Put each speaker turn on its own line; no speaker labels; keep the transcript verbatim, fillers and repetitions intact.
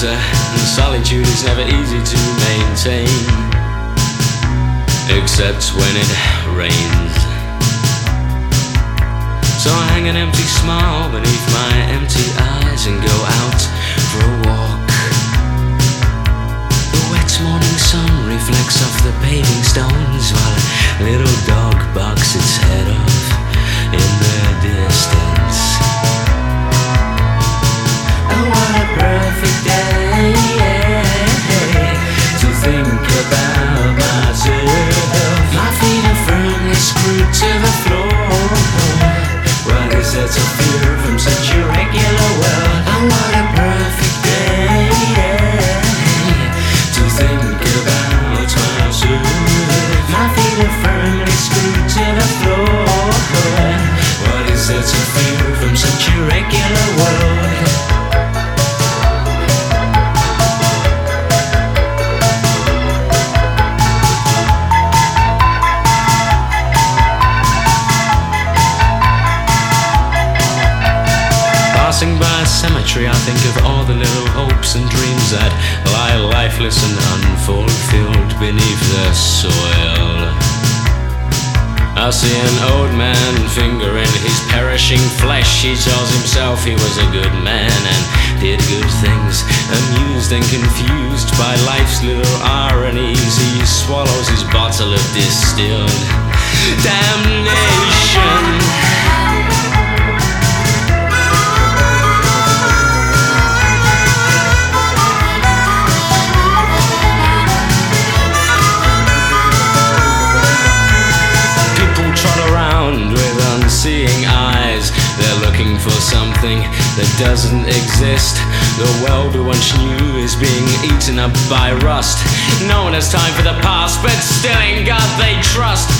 water, and solitude is never easy to maintain, except when it rains. So I hang an empty smile beneath my empty eyes and go out for a walk. The wet morning sun reflects off the paving stones while a little dog barks its head off in the distance. Oh, what a perfect day, yeah, to think about myself. My feet are firmly screwed to the floor. What is there to fear from such a regular world? Oh, what a perfect day, yeah, to think about myself. My feet are firmly screwed to the floor. What is there to fear from such a regular world? Passing by a cemetery, I think of all the little hopes and dreams that lie lifeless and unfulfilled beneath the soil. I see an old man fingering his perishing flesh. He tells himself he was a good man and did good things. Amused and confused by life's little ironies, he swallows his bottle of distilled damnation. Seeing eyes, they're looking for something that doesn't exist. The world we once knew is being eaten up by rust. No one has time for the past, but still in God they trust.